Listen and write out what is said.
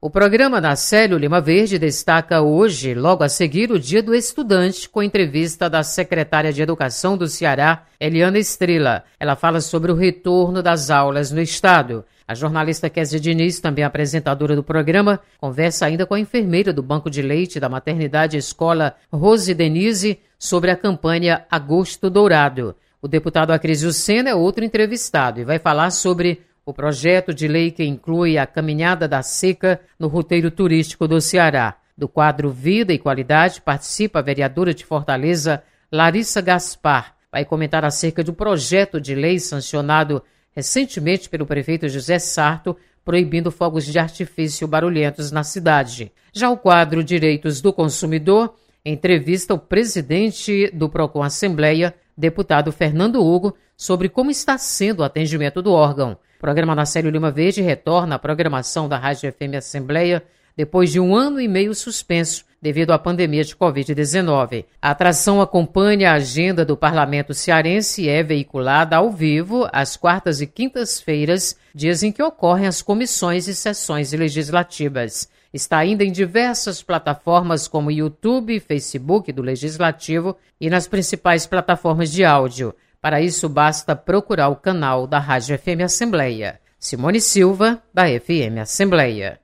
O programa Nacélio Lima Verde destaca hoje, logo a seguir, o Dia do Estudante, com entrevista da secretária de Educação do Ceará, Eliana Estrela. Ela fala sobre o retorno das aulas no estado. A jornalista Kézia Diniz, também apresentadora do programa, conversa ainda com a enfermeira do Banco de Leite da Maternidade Escola Rose Denise sobre a campanha Agosto Dourado. O deputado Acrisio Sena é outro entrevistado e vai falar sobre o projeto de lei que inclui a caminhada da seca no roteiro turístico do Ceará. Do quadro Vida e Qualidade participa a vereadora de Fortaleza, Larissa Gaspar. Vai comentar acerca do projeto de lei sancionado recentemente pelo prefeito José Sarto, proibindo fogos de artifício barulhentos na cidade. Já o quadro Direitos do Consumidor entrevista o presidente do Procon Assembleia, deputado Fernando Hugo, sobre como está sendo o atendimento do órgão. O programa Nacélio Lima Verde retorna à programação da Rádio FM Assembleia depois de 1 ano e meio suspenso devido à pandemia de Covid-19. A atração acompanha a agenda do Parlamento Cearense e é veiculada ao vivo às quartas e quintas-feiras, dias em que ocorrem as comissões e sessões legislativas. Está ainda em diversas plataformas como YouTube e Facebook do Legislativo e nas principais plataformas de áudio. Para isso, basta procurar o canal da Rádio FM Assembleia. Simone Silva, da FM Assembleia.